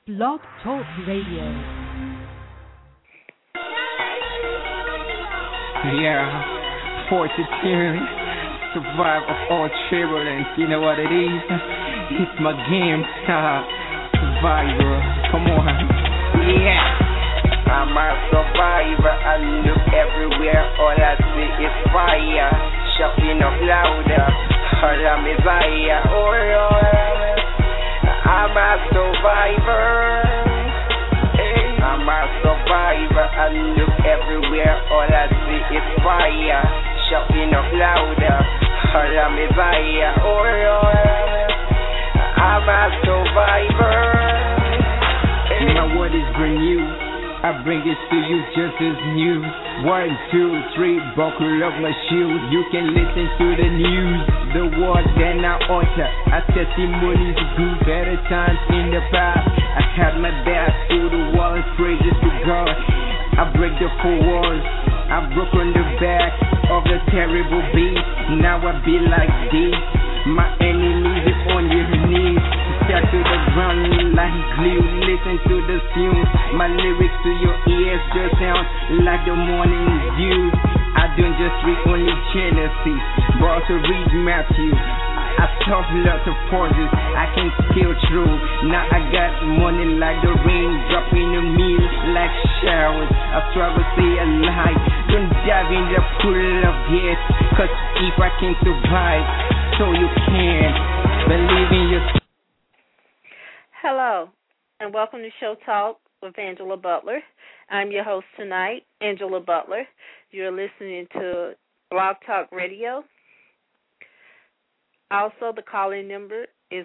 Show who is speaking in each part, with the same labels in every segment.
Speaker 1: Blog Talk Radio.
Speaker 2: Yeah, fortitude, survive of all turbulence. You know what it is? It's my game, survivor. Come on, yeah.
Speaker 3: I'm a survivor. I look everywhere. All I see is fire. Shouting up louder. All I'm is fire. Oh Lord, I'm a survivor. I'm a survivor. I look everywhere. All I see is fire. Shouting up louder. All I'm is fire. Oh Lord, I'm a survivor.
Speaker 2: My word is brand new. I bring it to you just as news. 1, 2, 3, buckle up my shoes. You can listen to the news. The word then I utter. I testimonies good, better times in the past. I had my back to the wall, praises to God. I break the four walls. I broke on the back of the terrible beast. Now I be like this. My enemies is on your knees. Start to the ground like glue. Listen to the fumes. My lyrics to your ears just sound like the morning dew. I don't just read only Genesis, but also read Matthew. I talk lots of pauses, I can scale through. Now I got money like the rain dropping the meal like showers. I struggle to stay alive. Don't dive in the pool of gas, cause if I can survive, so you can believe in yourself.
Speaker 4: Hello, and welcome to Show Talk with Angela Butler. I'm your host tonight, Angela Butler. You're listening to Blog Talk Radio. Also, the calling number is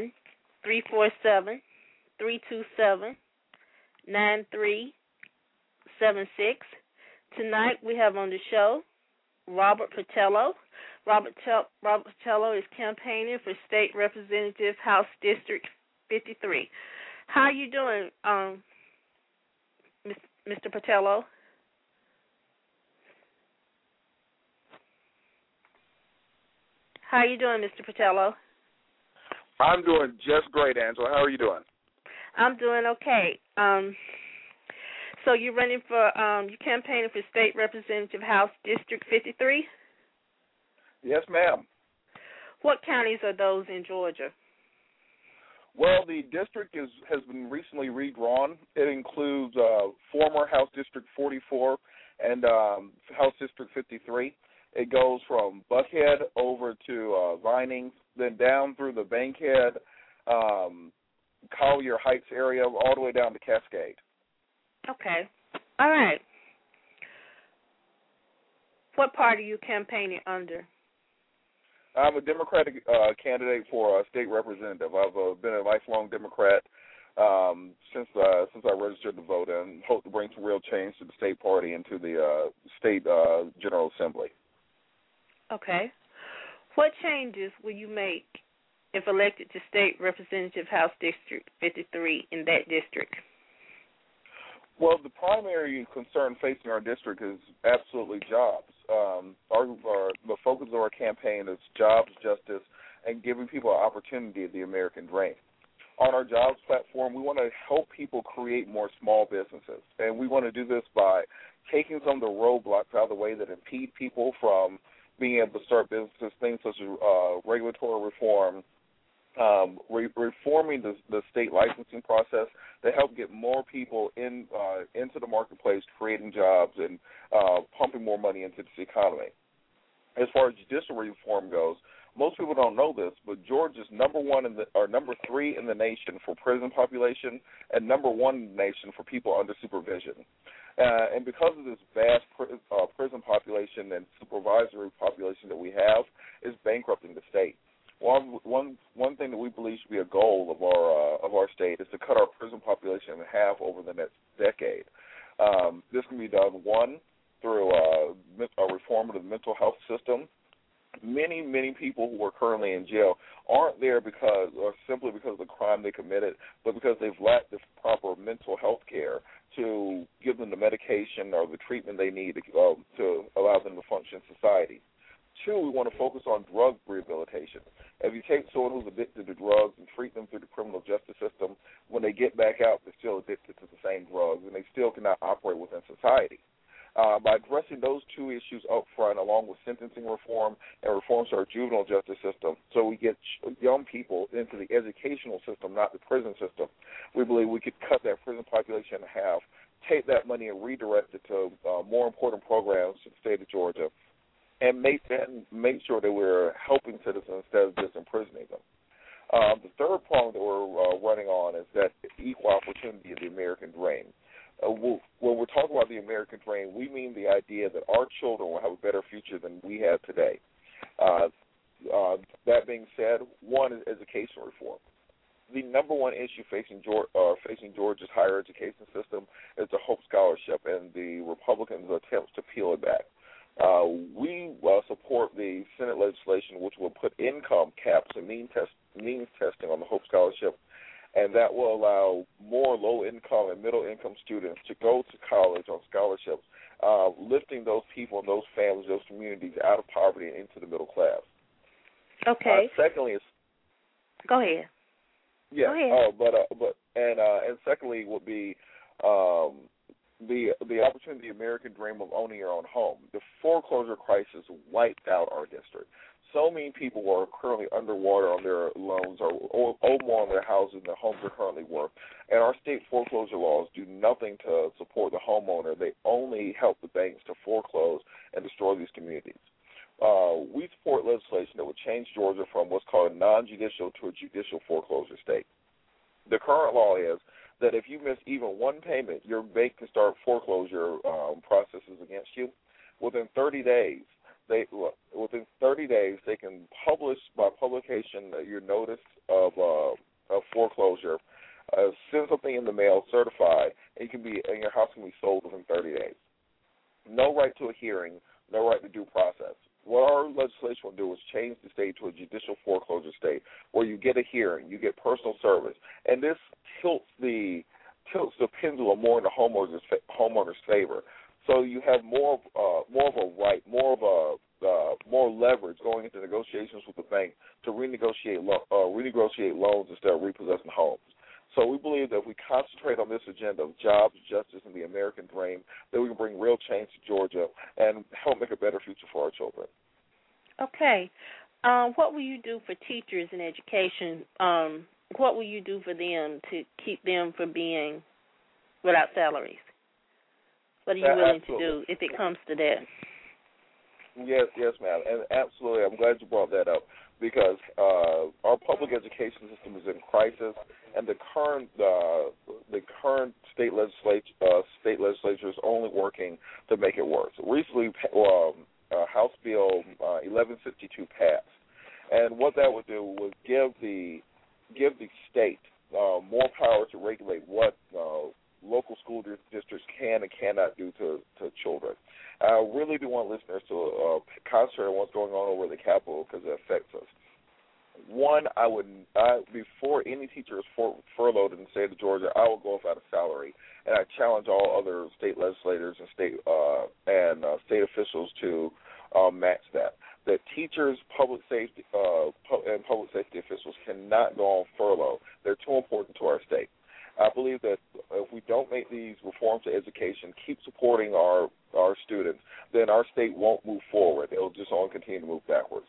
Speaker 4: 1-347-327-9376. Tonight we have on the show Robert Patello. Robert Patello is campaigning for State Representative House District 53. How are you doing, Mr. Patello? How are you doing, Mr. Patello?
Speaker 5: I'm doing just great, Angela. How are you doing?
Speaker 4: I'm doing okay. So you're running for, you're campaigning for State Representative House District 53?
Speaker 5: Yes, ma'am.
Speaker 4: What counties are those in Georgia?
Speaker 5: Well, the district has been recently redrawn. It includes former House District 44 and House District 53. It goes from Buckhead over to Vinings, then down through the Bankhead, Collier Heights area, all the way down to Cascade.
Speaker 4: Okay. All right. What party are you campaigning under?
Speaker 5: I'm a Democratic candidate for a state representative. I've been a lifelong Democrat since I registered to vote, and hope to bring some real change to the state party and to the state General Assembly.
Speaker 4: Okay. What changes will you make if elected to State Representative House District 53 in that district?
Speaker 5: Well, the primary concern facing our district is absolutely jobs. The focus of our campaign is jobs, justice, and giving people an opportunity of the American dream. On our jobs platform, we want to help people create more small businesses, and we want to do this by taking some of the roadblocks out of the way that impede people from being able to start businesses, things such as regulatory reform, reforming the state licensing process to help get more people into the marketplace, creating jobs and pumping more money into this economy. As far as judicial reform goes, most people don't know this, but Georgia's number 3 in the nation for prison population and number 1 in the nation for people under supervision. And because of this vast prison population and supervisory population that we have, is bankrupting the state. One thing that we believe should be a goal of our state is to cut our prison population in half over the next decade. This can be done, one, through a reform of the mental health system. Many people who are currently in jail aren't there simply because of the crime they committed, but because they've lacked the proper mental health care to give them the medication or the treatment they need to allow them to function in society. 2, we want to focus on drug rehabilitation. If you take someone who's addicted to drugs and treat them through the criminal justice system, when they get back out, they're still addicted to the same drugs, and they still cannot operate within society. By addressing those two issues up front, along with sentencing reform and reforms to our juvenile justice system, so we get young people into the educational system, not the prison system, we believe we could cut that prison population in half, take that money and redirect it to more important programs in the state of Georgia, and make sure that we're helping citizens instead of just imprisoning them. The third prong that we're running on is that equal opportunity of the American dream. When we're talking about the American dream, we mean the idea that our children will have a better future than we have today. That being said, one is education reform. The number one issue facing Georgia's higher education system is the Hope Scholarship and the Republicans' attempts to peel it back. We support the Senate legislation which will put income caps and means testing on the Hope Scholarship, and that will allow more low-income and middle-income students to go to college on scholarships, lifting those people and those families, those communities out of poverty and into the middle class.
Speaker 4: Okay.
Speaker 5: Secondly,
Speaker 4: go ahead.
Speaker 5: Yeah.
Speaker 4: Go ahead.
Speaker 5: And secondly would be the opportunity, the American dream of owning your own home. The foreclosure crisis wiped out our district. So many people are currently underwater on their loans or owe more on their houses than their homes are currently worth. And our state foreclosure laws do nothing to support the homeowner. They only help the banks to foreclose and destroy these communities. We support legislation that would change Georgia from what's called a non-judicial to a judicial foreclosure state. The current law is that if you miss even one payment, your bank can start foreclosure processes against you. Within 30 days, they can publish by publication your notice of foreclosure, send something in the mail, certified, and your house can be sold within 30 days. No right to a hearing, no right to due process. What our legislation will do is change the state to a judicial foreclosure state where you get a hearing, you get personal service, and this tilts the pendulum more in the homeowner's favor. So you have more of a right, more leverage going into negotiations with the bank to renegotiate loans instead of repossessing homes. So we believe that if we concentrate on this agenda of jobs, justice, and the American dream, that we can bring real change to Georgia and help make a better future for our children.
Speaker 4: Okay. What will you do for teachers in education? What will you do for them to keep them from being without salaries? What are you willing to do if it comes to that?
Speaker 5: Yes, ma'am, and absolutely. I'm glad you brought that up because our public education system is in crisis, and the current state legislature is only working to make it worse. Recently, House Bill 1152 passed, and what that would do was give the state more power to regulate what local school districts can and cannot do to children. I really do want listeners to concentrate on what's going on over the Capitol because it affects us. One, before any teacher is furloughed in the state of Georgia, I will go without a salary, and I challenge all other state legislators and state officials to match that. That teachers, public safety, and public safety officials cannot go on furlough. They're too important to our state. I believe that if we don't make these reforms to education, keep supporting our students, then our state won't move forward. It'll just only continue to move backwards.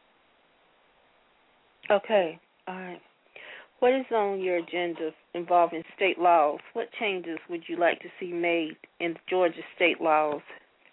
Speaker 4: Okay. All right. What is on your agenda involving state laws? What changes would you like to see made in Georgia state laws?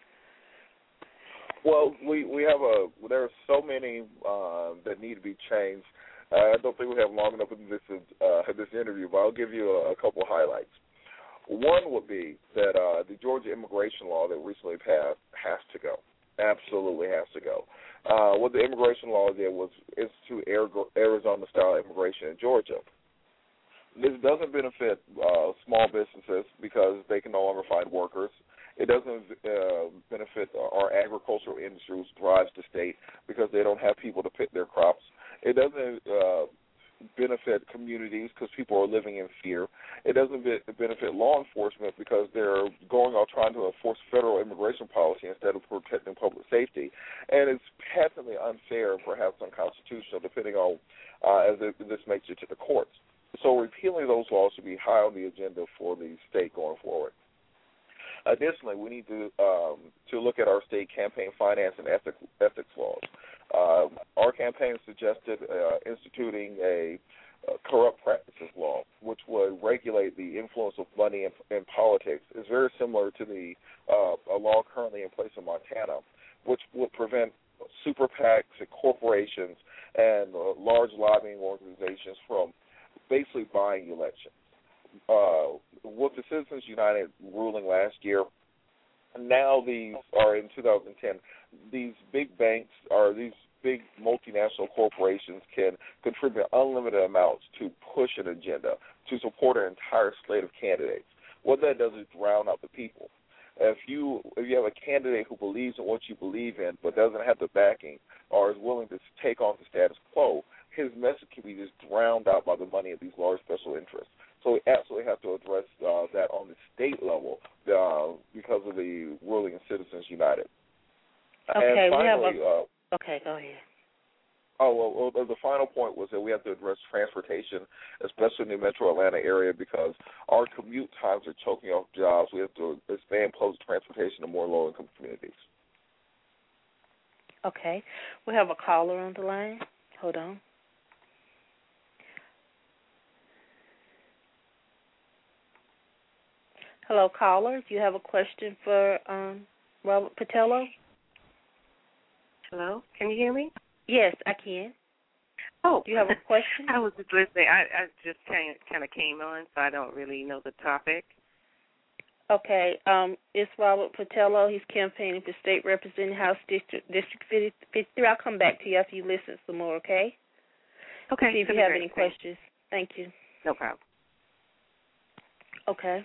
Speaker 5: Well, there are so many that need to be changed. I don't think we have long enough in this interview, but I'll give you a couple of highlights. One would be that the Georgia immigration law that recently passed has to go. Absolutely has to go. What the immigration law did was institute Arizona-style immigration in Georgia. This doesn't benefit small businesses because they can no longer find workers. It doesn't benefit our agricultural industry, which drives the state, because they don't have people to pick their crops. It doesn't benefit communities because people are living in fear. It doesn't benefit law enforcement because they're going out trying to enforce federal immigration policy instead of protecting public safety. And it's patently unfair and perhaps unconstitutional, depending on as this makes it to the courts. So repealing those laws should be high on the agenda for the state going forward. Additionally, we need to look at our state campaign finance and ethics laws. Our campaign suggested instituting a corrupt practices law, which would regulate the influence of money in politics. It's very similar to the a law currently in place in Montana, which would prevent super PACs and corporations and large lobbying organizations from basically buying elections. With the Citizens United ruling last year, now these are in 2010, these big banks or these big multinational corporations can contribute unlimited amounts to push an agenda, to support an entire slate of candidates. What that does is drown out the people. If you have a candidate who believes in what you believe in but doesn't have the backing or is willing to take on the status quo, his message can be just drowned out by the money of these large special interests. So we absolutely have to address that on the state level because of the ruling in Citizens United.
Speaker 4: Okay,
Speaker 5: and finally,
Speaker 4: okay, go ahead.
Speaker 5: Oh, well, the final point was that we have to address transportation, especially in the metro Atlanta area, because our commute times are choking off jobs. We have to expand public transportation to more low-income communities.
Speaker 4: Okay. We have a caller on the line. Hold on. Hello, caller. Do you have a question for Robert Patello?
Speaker 1: Hello? Can you hear me?
Speaker 4: Yes, I can.
Speaker 1: Oh.
Speaker 4: Do you have a question?
Speaker 1: I was just listening. I just kind of came on, so I don't really know the topic.
Speaker 4: Okay. It's Robert Patello. He's campaigning for State Representative House District 53. I'll come back to you after you listen some more, okay?
Speaker 1: Okay.
Speaker 4: See if you have any questions. Thank you.
Speaker 1: No problem.
Speaker 4: Okay.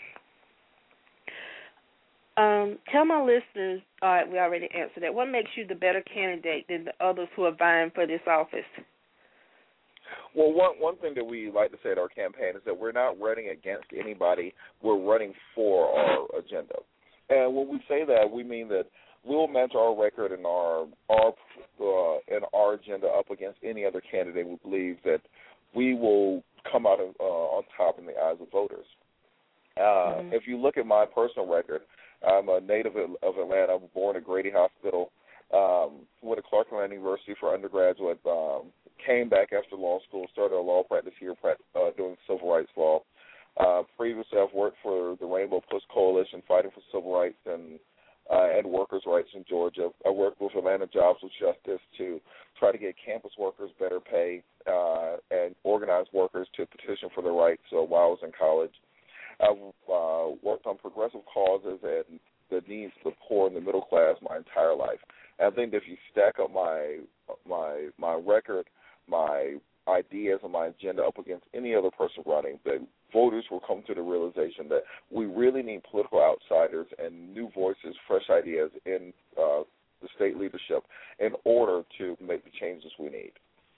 Speaker 4: Tell my listeners, all right, we already answered that. What makes you the better candidate than the others who are vying for this office?
Speaker 5: Well, one thing that we like to say at our campaign is that we're not running against anybody. We're running for our agenda. And when we say that, we mean that we'll match our record and our agenda up against any other candidate. We believe that we will come out on top in the eyes of voters. If you look at my personal record, I'm a native of Atlanta. I was born at Grady Hospital, went to Clark Atlanta University for undergraduate, came back after law school, started a law practice here doing civil rights law. Previously, I've worked for the Rainbow Push Coalition fighting for civil rights and workers' rights in Georgia. I worked with Atlanta Jobs with Justice to try to get campus workers better pay and organize workers to petition for their rights while I was in college. I've worked on progressive causes and the needs of the poor and the middle class my entire life. And I think that if you stack up my record, my ideas, and my agenda up against any other person running, that voters will come to the realization that we really need political outsiders and new voices, fresh ideas in the state leadership in order to make the changes we need.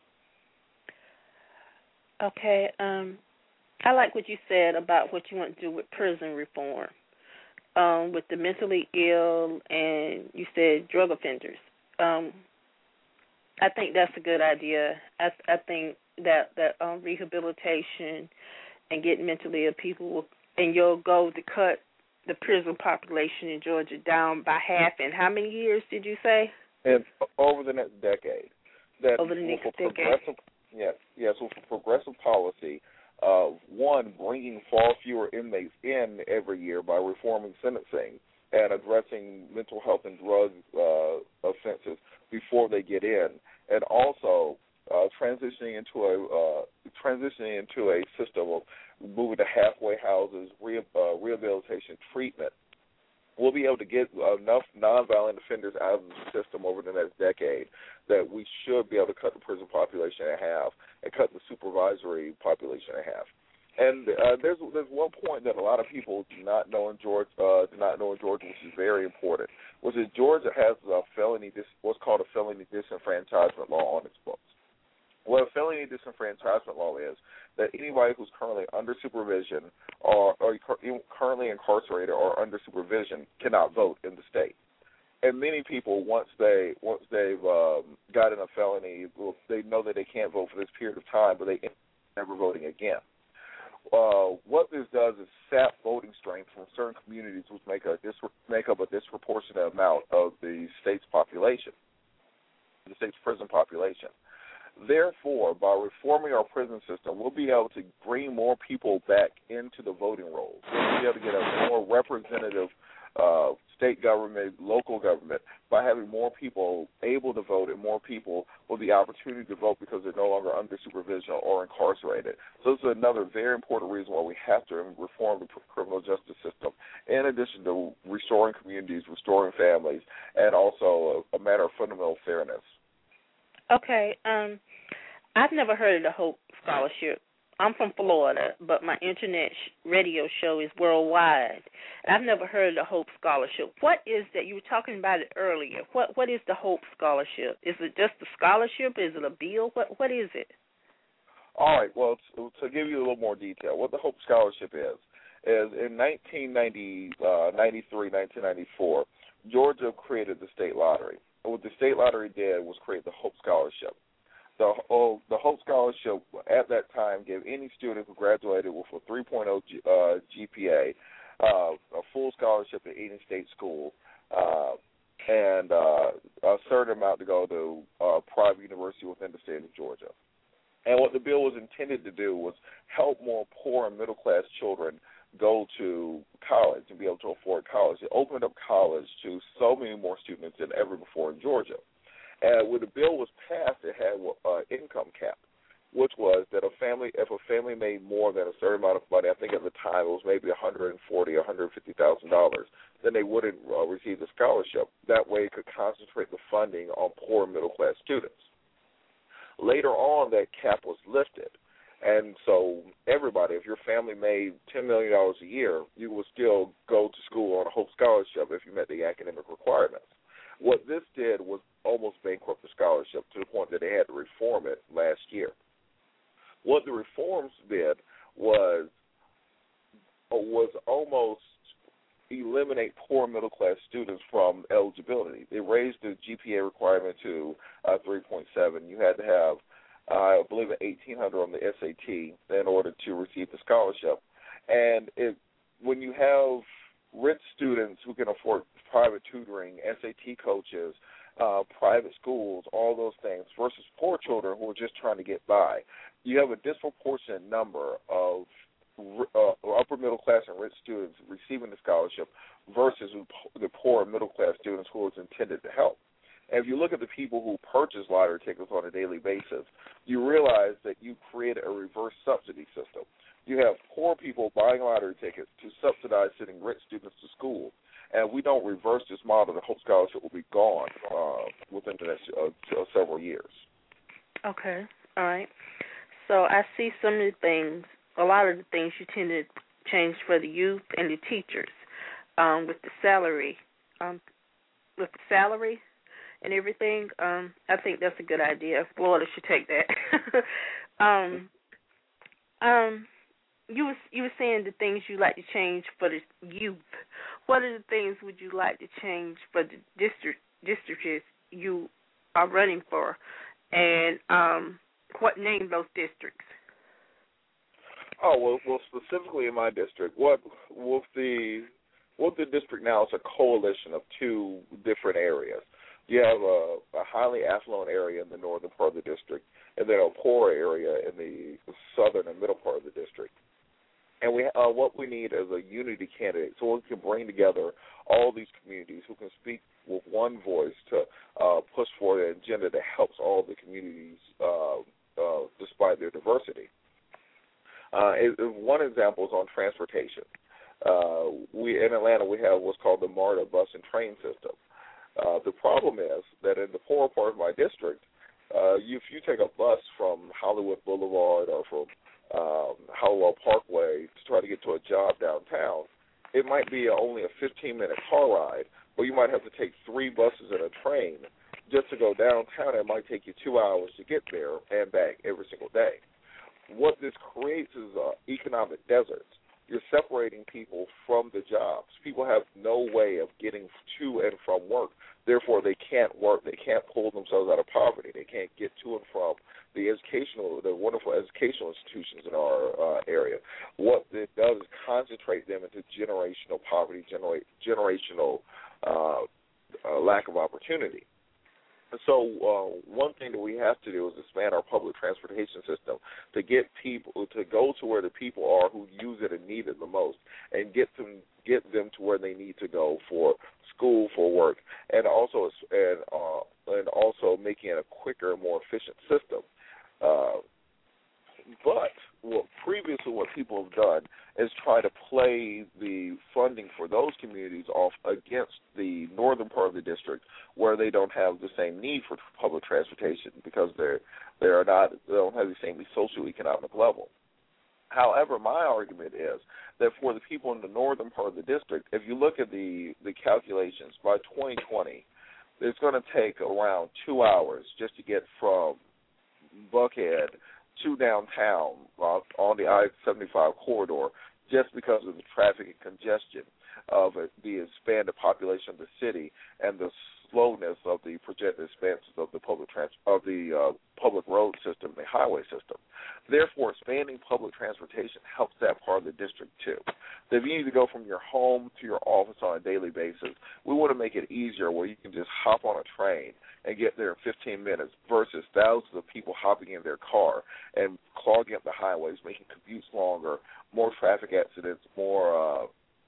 Speaker 4: Okay. I like what you said about what you want to do with prison reform, with the mentally ill and you said drug offenders. I think that's a good idea. I think that rehabilitation and getting mentally ill people, and your goal to cut the prison population in Georgia down by half in how many years did you say?
Speaker 5: And over the next decade.
Speaker 4: Over the next decade.
Speaker 5: Yes. So for progressive policy, one, bringing far fewer inmates in every year by reforming sentencing and addressing mental health and drug offenses before they get in, and also transitioning into a system of moving to halfway houses, rehabilitation, treatment. We'll be able to get enough nonviolent offenders out of the system over the next decade that we should be able to cut the prison population in half and cut the supervisory population in half. And there's one point that a lot of people do not know in Georgia, which is very important, which is Georgia has what's called a felony disenfranchisement law on its books. What a felony disenfranchisement law is that anybody who's currently under supervision or currently incarcerated or under supervision cannot vote in the state. And many people, once they've gotten a felony, they know that they can't vote for this period of time, but they never voting again. What this does is sap voting strength from certain communities which make up a disproportionate amount of the state's population, the state's prison population. Therefore, by reforming our prison system, we'll be able to bring more people back into the voting rolls. We'll be able to get a more representative state government, local government, by having more people able to vote and more people with the opportunity to vote because they're no longer under supervision or incarcerated. So this is another very important reason why we have to reform the criminal justice system, in addition to restoring communities, restoring families, and also a matter of fundamental fairness.
Speaker 4: Okay, I've never heard of the Hope Scholarship. I'm from Florida, but my internet radio show is worldwide. I've never heard of the Hope Scholarship. What is that? You were talking about it earlier. What is the Hope Scholarship? Is it just a scholarship? Is it a bill? What is it?
Speaker 5: All right, well, to give you a little more detail, what the Hope Scholarship is in 1993, 1994, Georgia created the state lottery. What the state lottery did was create the Hope Scholarship. The Hope Scholarship at that time gave any student who graduated with a 3.0 GPA a full scholarship to any state school and a certain amount to go to a private university within the state of Georgia. And what the bill was intended to do was help more poor and middle-class children go to college and be able to afford college. It opened up college to so many more students than ever before in Georgia. And when the bill was passed, it had an income cap, which was that if a family made more than a certain amount of money, I think at the time it was maybe $140,000 or $150,000, then they wouldn't receive the scholarship. That way it could concentrate the funding on poor and middle-class students. Later on, that cap was lifted. And so everybody, if your family made $10 million a year, you would still go to school on a Hope Scholarship if you met the academic requirements. What this did was almost bankrupt the scholarship to the point that they had to reform it last year. What the reforms did was almost eliminate poor middle-class students from eligibility. They raised the GPA requirement to 3.7. You had to have, I believe, an 1,800 on the SAT in order to receive the scholarship. And when you have rich students who can afford private tutoring, SAT coaches, private schools, all those things, versus poor children who are just trying to get by, you have a disproportionate number of upper middle class and rich students receiving the scholarship versus the poor and middle class students who it's intended to help. And if you look at the people who purchase lottery tickets on a daily basis, you realize that you created a reverse subsidy system. You have poor people buying lottery tickets to subsidize sending rich students to school. And if we don't reverse this model, the Hope Scholarship will be gone within the next several years.
Speaker 4: Okay, all right. So I see some of the things, a lot of the things you tend to change for the youth and the teachers with the salary, and everything. I think that's a good idea. Florida should take that. You were saying the things you like to change for the youth. What are the things would you like to change for the districts you are running for, and what name those districts?
Speaker 5: Oh well, specifically in my district, what the district now is a coalition of two different areas. You have a highly affluent area in the northern part of the district, and then a poor area in the southern and middle part of the district. And what we need is a unity candidate, so we can bring together all these communities who can speak with one voice to push for an agenda that helps all the communities despite their diversity. One example is on transportation. In Atlanta, we have what's called the MARTA bus and train system. The problem is that in the poorer part of my district, if you take a bus from Hollywood Boulevard or from Hallowell Parkway to try to get to a job downtown, it might be only a 15-minute car ride, or you might have to take 3 buses and a train just to go downtown. It might take you 2 hours to get there and back every single day. What this creates is an economic desert. you're separating people from the jobs. People have no way of getting to and from work. Therefore, they can't work. They can't pull themselves out of poverty. They can't get to and from the wonderful educational institutions in our area. What it does is concentrate them into generational poverty, generational lack of opportunity. So one thing that we have to do is expand our public transportation system to get people to go to where the people are who use it and need it the most, and get them to where they need to go for school, for work, and also making it a quicker, more efficient system. But what people have done is try to play the funding for those communities off against the northern part of the district, where they don't have the same need for public transportation because they don't have the same socioeconomic level. However, my argument is that for the people in the northern part of the district, if you look at the calculations, by 2020, it's going to take around 2 hours just to get from Buckhead to downtown on the I-75 corridor, just because of the traffic and congestion of the expanded population of the city and the slowness of the projected expansions of the public road system, the highway system. Therefore, expanding public transportation helps that part of the district too. So if you need to go from your home to your office on a daily basis, we want to make it easier where you can just hop on a train and get there in 15 minutes versus thousands of people hopping in their car and clogging up the highways, making commutes longer, more traffic accidents, more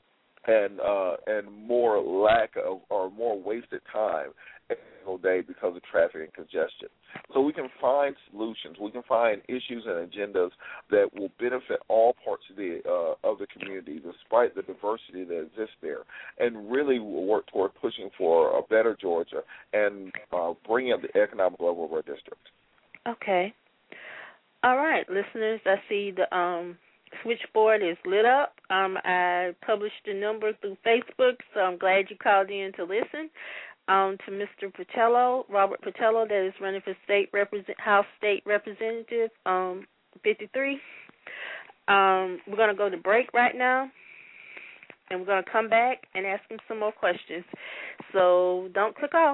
Speaker 5: lack of or more wasted time every single day because of traffic and congestion. So we can find solutions, we can find issues and agendas that will benefit all parts of the community, despite the diversity that exists there, and really work toward pushing for a better Georgia and bringing up the economic level of our district.
Speaker 4: Okay. All right, listeners, I see the switchboard is lit up. I published the number through Facebook, so I'm glad you called in to listen. To Mr. Patello, Robert Patello, that is running for House State Representative 53. We're going to go to break right now, and we're going to come back and ask him some more questions. So don't click off.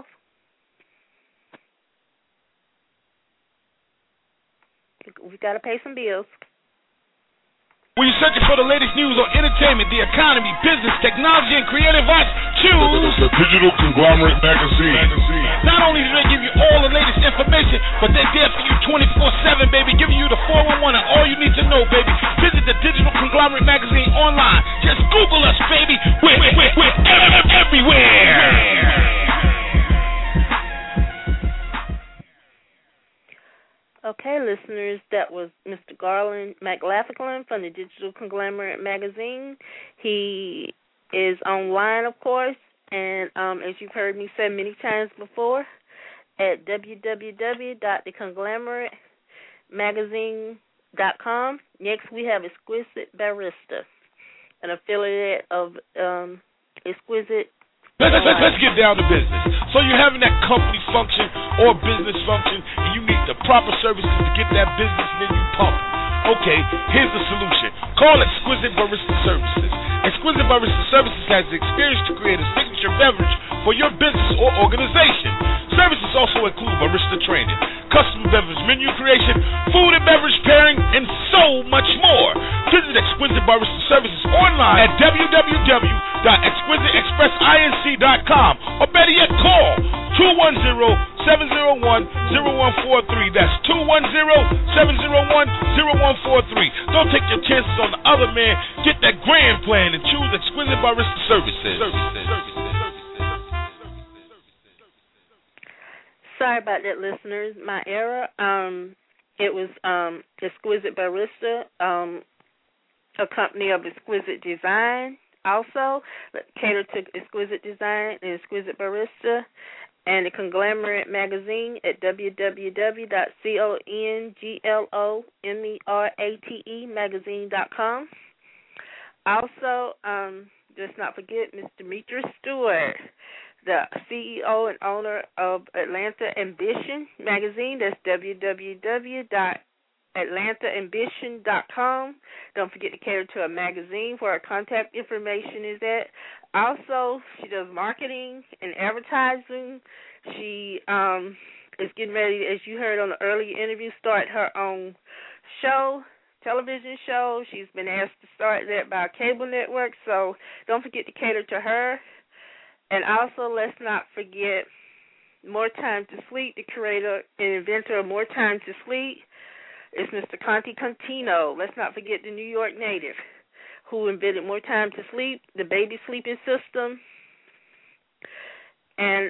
Speaker 4: We've got to pay some bills.
Speaker 6: When you're searching for the latest news on entertainment, the economy, business, technology, and creative arts, choose
Speaker 7: the Digital Conglomerate Magazine.
Speaker 6: Not only do they give you all the latest information, but they're there for you 24/7, baby, giving you the 411 and all you need to know, baby. Visit the Digital Conglomerate Magazine online. Just Google us, baby. We're everywhere.
Speaker 4: Okay, listeners, that was Mr. Garland McLaughlin from the Digital Conglomerate Magazine. He is online, of course, and as you've heard me say many times before, at www.theconglomeраtemagazine.com. Next, we have Exquisite Barista, an affiliate of Exquisite.
Speaker 6: Let's get down to business. So you're having that company function or business function, and you need the proper services to get that business menu pumping. Okay, here's the solution. Call Exquisite Barista Services. Exquisite Barista Services has the experience to create a signature beverage for your business or organization. Services also include barista training, custom beverage menu creation, food and beverage pairing, and so much more. Visit Exquisite Barista Services online at www.exquisiteexpressinc.com, or better yet, call 210-701-0143. That's 210-701-0143. Don't take your chances on the other man. Get that grand plan and choose Exquisite Barista Services.
Speaker 4: Sorry about that, listeners. My error. It was Exquisite Barista, a company of exquisite design, also cater to exquisite design and exquisite barista, and the Conglomerate Magazine at www.conglomerate magazine.com. Also, let's not forget Mr. Demetrius Stewart, the CEO and owner of Atlanta Ambition Magazine. That's www.atl AtlantaAmbition.com. Don't forget to cater to a magazine where her contact information is at. Also, she does marketing and advertising. She is getting ready, as you heard on the earlier interview, start her own show, television show. She's been asked to start that by a cable network, so don't forget to cater to her. And also, let's not forget More Time to Sleep, the creator and inventor of More Time to Sleep is Mr. Conte Contino. Let's not forget the New York native who invented More Time to Sleep, the baby sleeping system. And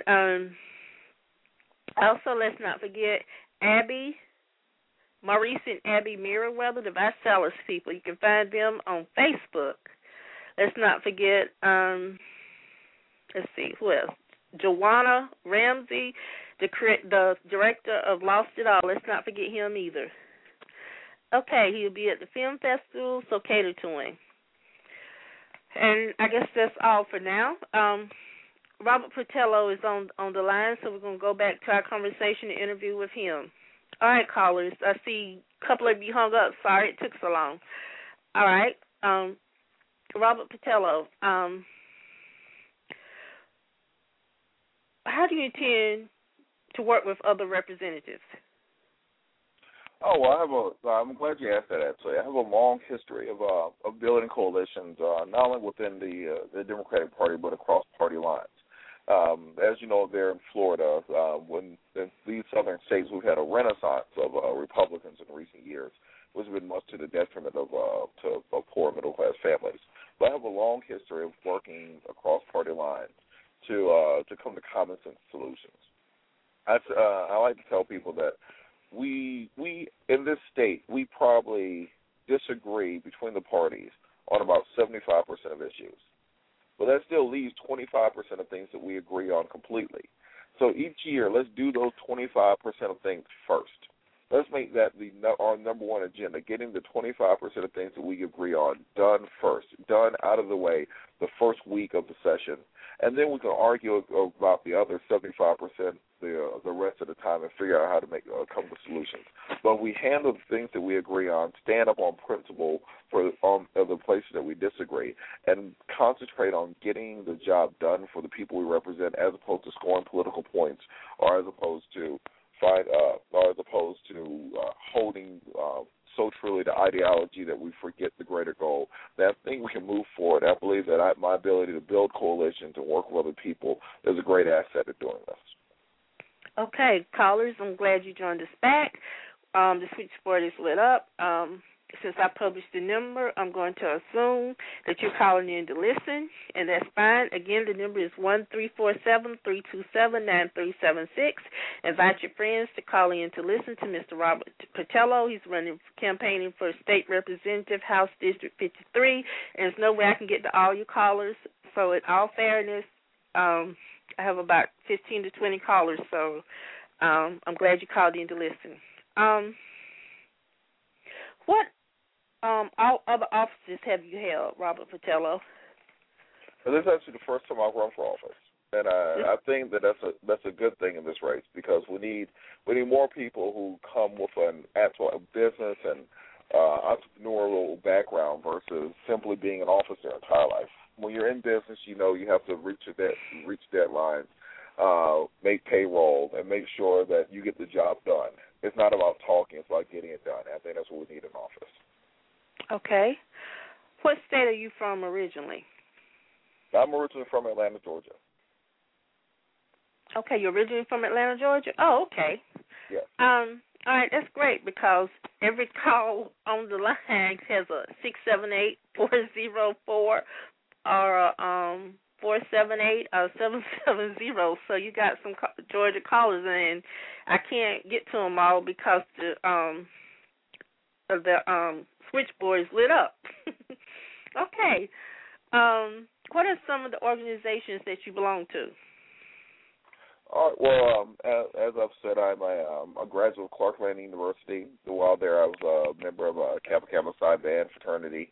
Speaker 4: also, let's not forget Maurice and Abby Merriweather, the Visalis people. You can find them on Facebook. Let's not forget, let's see, who else? Joanna Ramsey, the director of Lost It All. Let's not forget him either. Okay, he'll be at the film festival, so cater to him. And I guess that's all for now. Robert Patello is on the line, so we're going to go back to our conversation and interview with him. All right, callers. I see a couple of you hung up. Sorry it took so long. All right. Robert Patello, how do you intend to work with other representatives?
Speaker 5: Oh, well, I'm glad you asked that, actually. I have a long history of building coalitions, not only within the Democratic Party, but across party lines. As you know, there in Florida, when in these southern states, we've had a renaissance of Republicans in recent years, which has been much to the detriment of poor middle-class families. But I have a long history of working across party lines to come to common sense solutions. I like to tell people that we in this state, we probably disagree between the parties on about 75% of issues. But that still leaves 25% of things that we agree on completely. So each year, let's do those 25% of things first. Let's make that our number one agenda, getting the 25% of things that we agree on done first, done out of the way the first week of the session. And then we can argue about the other 75%, the rest of the time, and figure out how to come to solutions. But we handle the things that we agree on, stand up on principle for the places that we disagree, and concentrate on getting the job done for the people we represent, as opposed to scoring political points, or as opposed to holding so truly the ideology that we forget the greater goal. That I think we can move forward. I believe that my ability to build coalitions and work with other people is a great asset at doing this.
Speaker 4: Okay, callers, I'm glad you joined us back. The switchboard is lit up. Since I published the number, I'm going to assume that you're calling in to listen, and that's fine. Again, the number is 1-347-327-9376. Invite your friends to call in to listen to Mr. Robert Patello. He's campaigning for State Representative, House District 53, and there's no way I can get to all your callers. So in all fairness, I have about 15 to 20 callers, so I'm glad you called in to listen. What all other offices have you held, Robert Patello?
Speaker 5: Well, this is actually the first time I've run for office, and I think that's a good thing in this race, because we need more people who come with an actual business and entrepreneurial background versus simply being in office their entire life. When you're in business, you know you have to reach deadlines, make payroll, and make sure that you get the job done. It's not about talking; it's about getting it done. I think that's what we need in office.
Speaker 4: Okay. What state are you from originally?
Speaker 5: I'm originally from Atlanta, Georgia.
Speaker 4: Okay, you're originally from Atlanta, Georgia? Oh, okay.
Speaker 5: Yes.
Speaker 4: All right, that's great, because every call on the line has a 678-404 or 478 or 770. So you got some Georgia callers, and I can't get to them all because the switchboard is lit up. Okay. What are some of the organizations that you belong to?
Speaker 5: All right, well, as I've said, I'm a graduate of Clark Atlanta University. While there, I was a member of a Kappa Kappa Psi Band fraternity.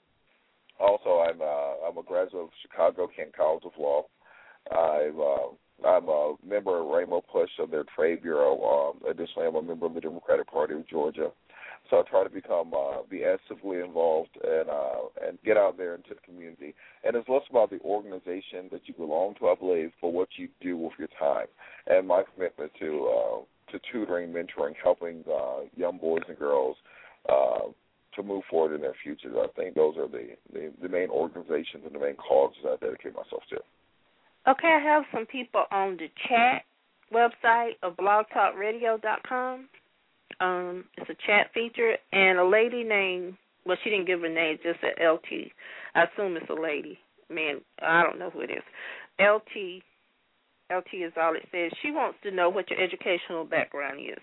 Speaker 5: Also, I'm a graduate of Chicago Kent College of Law. I've I'm a member of Rainbow Push of their trade bureau. Additionally, I'm a member of the Democratic Party of Georgia. So I try to be actively involved and get out there into the community. And it's less about the organization that you belong to, I believe, but what you do with your time. And my commitment to tutoring, mentoring, helping young boys and girls to move forward in their futures. I think those are the main organizations and the main causes I dedicate myself to.
Speaker 4: Okay, I have some people on the chat website of blogtalkradio.com. It's a chat feature, and a lady named, well, she didn't give her name, just said LT. I assume it's a lady. Man, I don't know who it is. LT is all it says. She wants to know what your educational background is.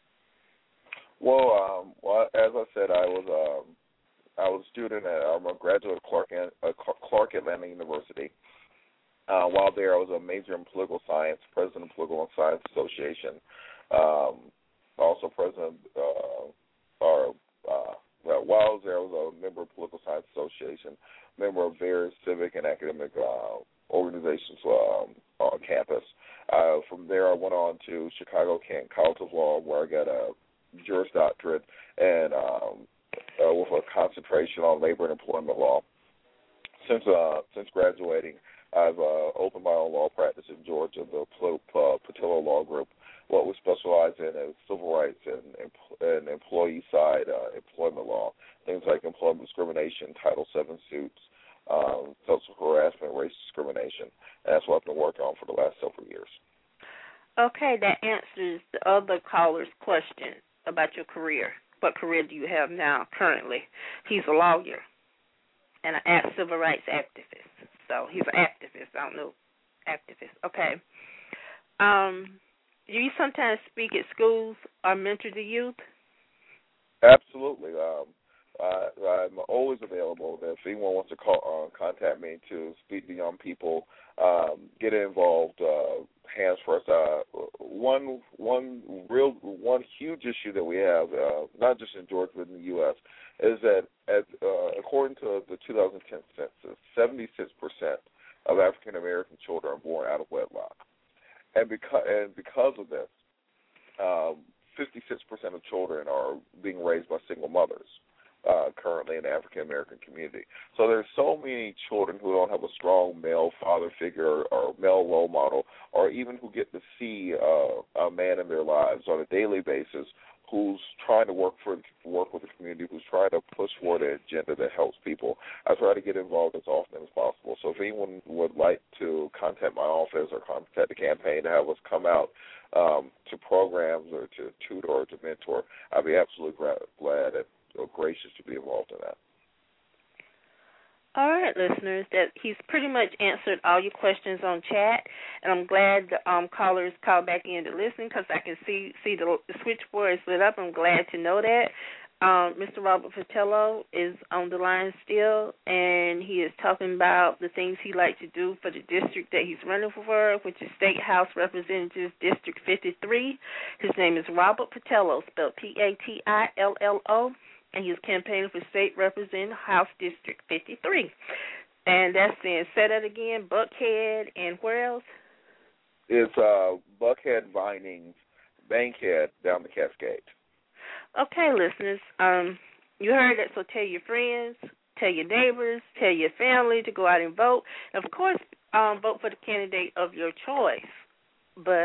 Speaker 5: Well, as I said, I was a student I'm a graduate of Clark Atlanta University. While there, I was a major in political science, president of the Political Science Association. Also president, while I was there, I was a member of the Political Science Association, member of various civic and academic organizations on campus. From there, I went on to Chicago Kent College of Law, where I got a Juris Doctorate and with a concentration on labor and employment law. Since graduating, I've opened my own law practice in Georgia, the Patillo Law Group. What we specialize in is civil rights and employee side employment law, things like employment discrimination, Title VII suits, sexual harassment, race discrimination. And that's what I've been working on for the last several years.
Speaker 4: Okay, that answers the other caller's question about your career. What career do you have now, currently? He's a lawyer and an civil rights activist. So he's an activist. I don't know, activist. Okay. Do you sometimes speak at schools or mentor the youth?
Speaker 5: Absolutely. I'm always available. If anyone wants to contact me to speak to young people, get involved, hands first. One huge issue that we have, not just in Georgia but in the U.S., is that according to the 2010 census, 76% of African American children are born out of wedlock, and because of this, 56% of children are being raised by single mothers. Currently in the African American community. So there's so many children who don't have a strong male father figure or male role model, or even who get to see a man in their lives on a daily basis who's trying to work with the community, who's trying to push forward an agenda that helps people. I try to get involved as often as possible. So if anyone would like to contact my office or contact the campaign to have us come out to programs or to tutor or to mentor, I'd be absolutely glad and gracious to be involved in that.
Speaker 4: All right, listeners, that he's pretty much answered all your questions on chat, and I'm glad the callers called back in to listen because I can see the switchboard is lit up. I'm glad to know that. Mr. Robert Fratello is on the line still, and he is talking about the things he likes to do for the district that he's running for, which is State House Representative District 53. His name is Robert Fratello, spelled Patillo. And he's campaigning for State Representative House District 53. And that's in, say that again, Buckhead and where else?
Speaker 5: It's Buckhead, Vinings, Bankhead, down the Cascade.
Speaker 4: Okay, listeners, you heard it, so tell your friends, tell your neighbors, tell your family to go out and vote. And of course, vote for the candidate of your choice. But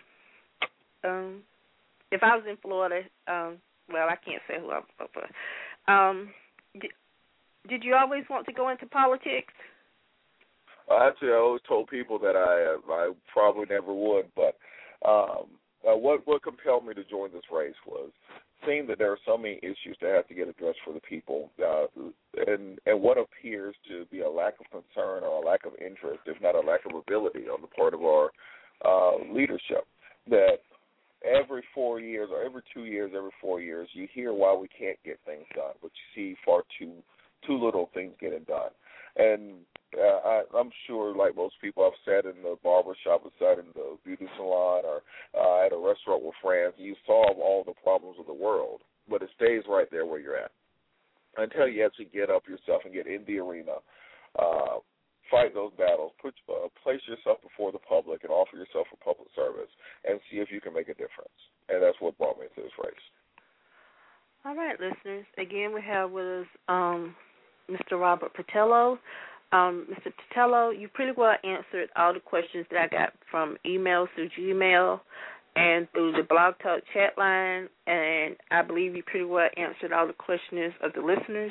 Speaker 4: if I was in Florida, well, I can't say who I vote for. Did you always want to go into politics?
Speaker 5: Actually, I always told people that I probably never would, but what compelled me to join this race was seeing that there are so many issues that have to get addressed for the people, and what appears to be a lack of concern or a lack of interest, if not a lack of ability on the part of our leadership, that every 4 years or every 2 years, every 4 years, you hear why we can't get things done, but you see far too little things getting done. And I'm sure, like most people, I've sat in the barber shop, I've sat in the beauty salon, or at a restaurant with friends. You solve all the problems of the world, but it stays right there where you're at until you actually get up yourself and get in the arena, fight those battles. Place yourself before the public and offer yourself for public service and see if you can make a difference. And that's what brought me to this race.
Speaker 4: All right, listeners. Again, we have with us Mr. Robert Patello. Mr. Patello, you pretty well answered all the questions that I got from email through Gmail and through the Blog Talk chat line, and I believe you pretty well answered all the questions of the listeners.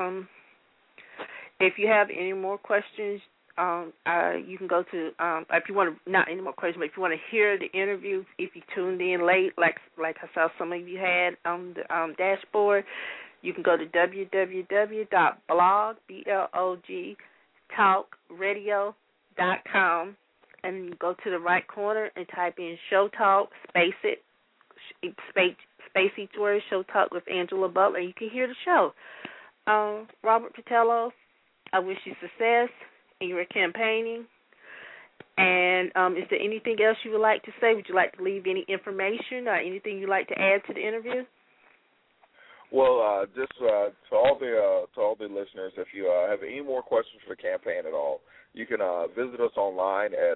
Speaker 4: If you have any more questions, you can go to, if you want to, not any more questions, but if you want to hear the interview, if you tuned in late, like I saw some of you had on the dashboard, you can go to www.blogtalkradio.com, and you go to the right corner and type in Show Talk, space each word, Show Talk with Angela Butler, and you can hear the show. Robert Patello, I wish you success in your campaigning. And is there anything else you would like to say? Would you like to leave any information or anything you'd like to add to the interview?
Speaker 5: Well, just to all the listeners, if you have any more questions for the campaign at all, you can visit us online at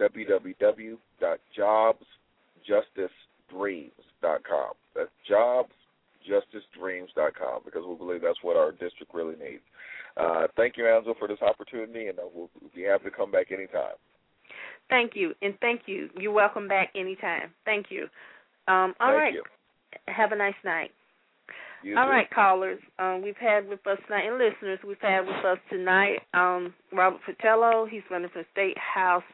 Speaker 5: www.jobsjusticedreams.com. That's jobsjusticedreams.com, because we believe that's what our district really needs. Thank you, Angela, for this opportunity, and we'll be happy to come back anytime.
Speaker 4: Thank you, and thank you. You're welcome back anytime. Thank you. All right.
Speaker 5: You.
Speaker 4: Have a nice night.
Speaker 5: You
Speaker 4: All
Speaker 5: too.
Speaker 4: right, callers. We've had with us tonight, and listeners, we've had with us tonight Robert Patello. He's running for State House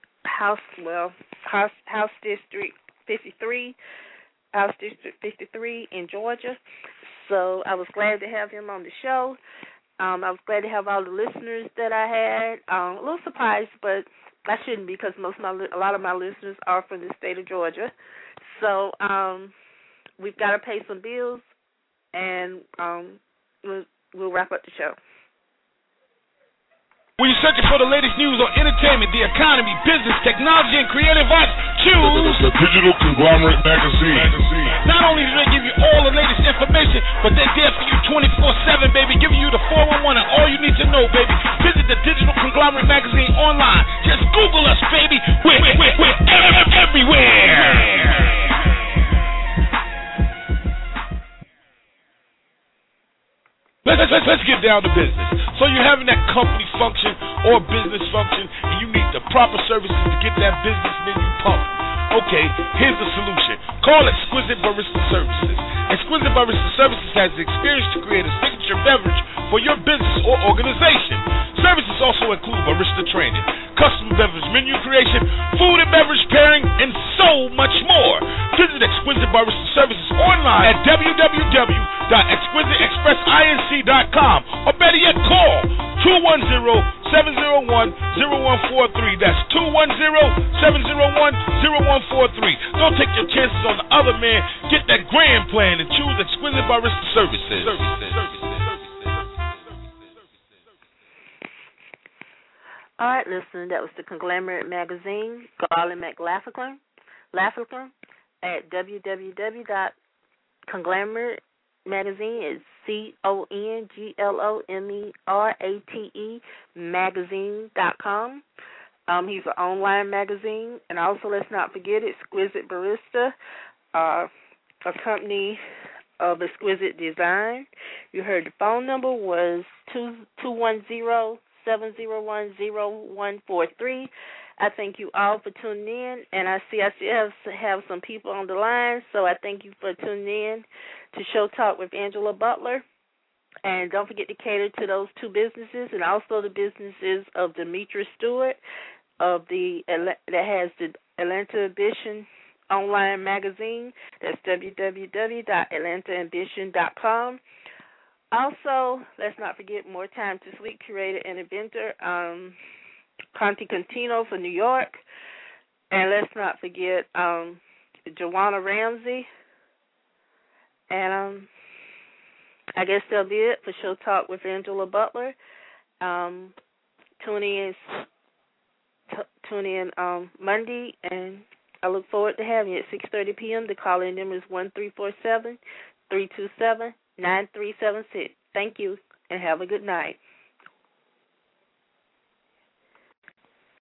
Speaker 4: District 53, House District 53 in Georgia. So I was glad to have him on the show. I was glad to have all the listeners that I had. A little surprised, but I shouldn't be, because a lot of my listeners are from the state of Georgia. So we've got to pay some bills, and we'll wrap up the show.
Speaker 6: When you're searching for the latest news on entertainment, the economy, business, technology, and creative arts, choose
Speaker 7: the Digital Conglomerate Magazine.
Speaker 6: Not only do they give you all the latest information, but they're there for you 24/7, baby, giving you the 411 and all you need to know, baby. Visit the Digital Conglomerate Magazine online. Just Google us, baby. We're everywhere. Let's get down to business. So you're having that company function or business function, and you need the proper services to get that business menu pumping. Okay, here's the solution. Call Exquisite Barista Services. Exquisite Barista Services has the experience to create a signature beverage for your business or organization. Services also include barista training, custom beverage menu creation, food and beverage pairing, and so much more. Visit Exquisite Barista Services online at www.exquisiteexpressinc.com, or better yet, call 210-701-0143. That's 210-701-0143. Don't take your chances on the other man. Get that grand plan and choose Exquisite Barista Services.
Speaker 4: All right, listen, that was the Conglomerate Magazine, Garland McLaughlin, at www.conglomerate magazine is CONGLOMERATE magazine.com. He's an online magazine. And also, let's not forget Exquisite Barista, a company of exquisite design. You heard the phone number was 210-701-0143. I thank you all for tuning in, and I still have some people on the line, so I thank you for tuning in to Show Talk with Angela Butler. And don't forget to cater to those two businesses, and also the businesses of Demetra Stewart that has the Atlanta Ambition online magazine. That's www.atlantaambition.com. Also, let's not forget More Time to Sleep curator and inventor Conti Contino for New York. And let's not forget Joanna Ramsey. And I guess that'll be it for Show Talk with Angela Butler. Tune in Monday, and I look forward to having you at 6:30 p.m. The call-in number is 1347-327-9376. Thank you, and have a good night.